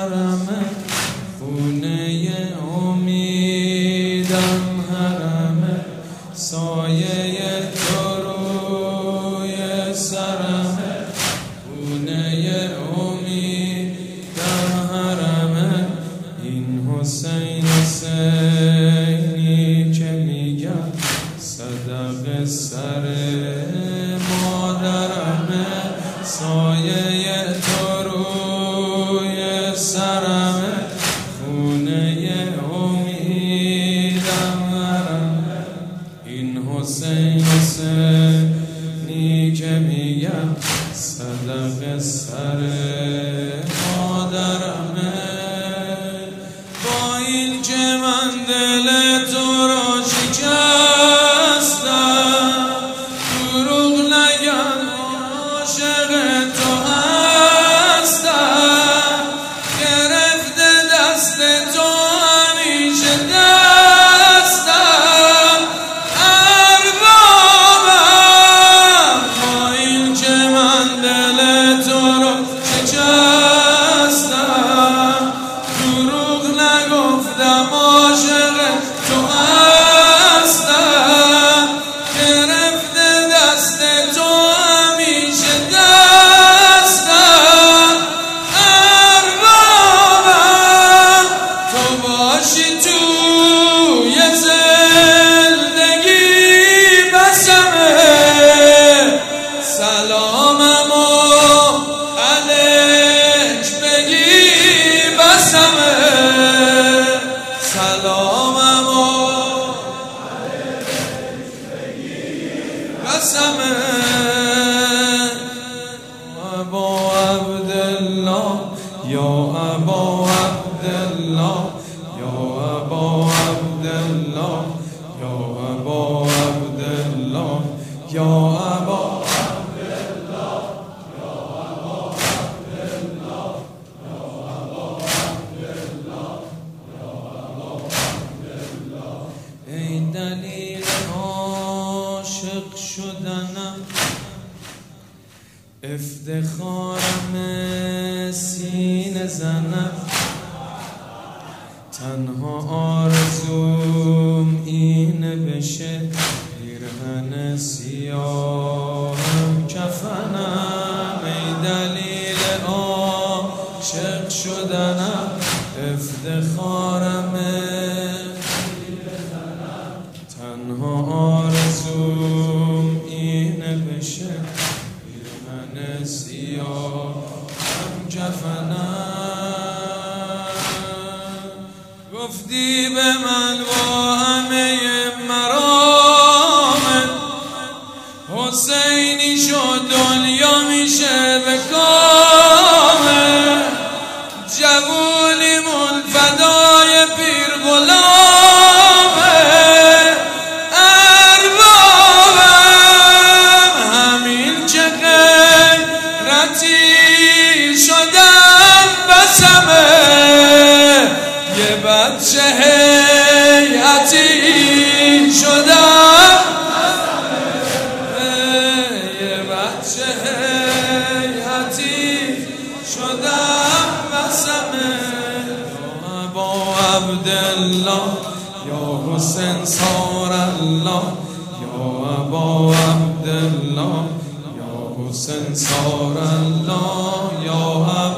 سرمه خونه امیدم حرمه سایه تو روی سرمه خونه امیدم حرمه این حسین حسینی که میگم صدق سر مادرمه سایه تو روی سرمه خونه امیدم حرمه این حسین حسینی که میگم صدق سر مادرمه با این که من دل تو را شکستم دروغ نگم عاشق تو هستم گرفته دست تو همیشه دستم اربابم با این که من دل تو را شکستم دروغ نگفتم عاشق تو هستم گرفته دست تو همیشه دستم اربابم تو باشی توی زندگی بسمه سلامم و علیک بگی بسمه سلامم و بسمه ابا عبدالله یا ابا عبدالله یا ابا عبدالله یا ابا عبدالله یا ابا ای دلیل عاشق شدنم افتخارم سینه زنم تنها آرزوم اینه بشه پیرهن سیاهم کفنم ای دلیل عاشق شدنم افتخارم تنها آرزوم اینه بشه پیرهن سیاهم کفنم گفتی به من با همه مرامت حسینی شد دنیا میشه به کامت جوونیمون فدای پیر غلامه اربابم همین که غیرتی شدم بسمه یه بچه هیئتی شدم یه بچه هیئتی شدم بسمه یا ابا عبدالله یا حسین سار الله یا ابا عبدالله یا حسین سار الله یا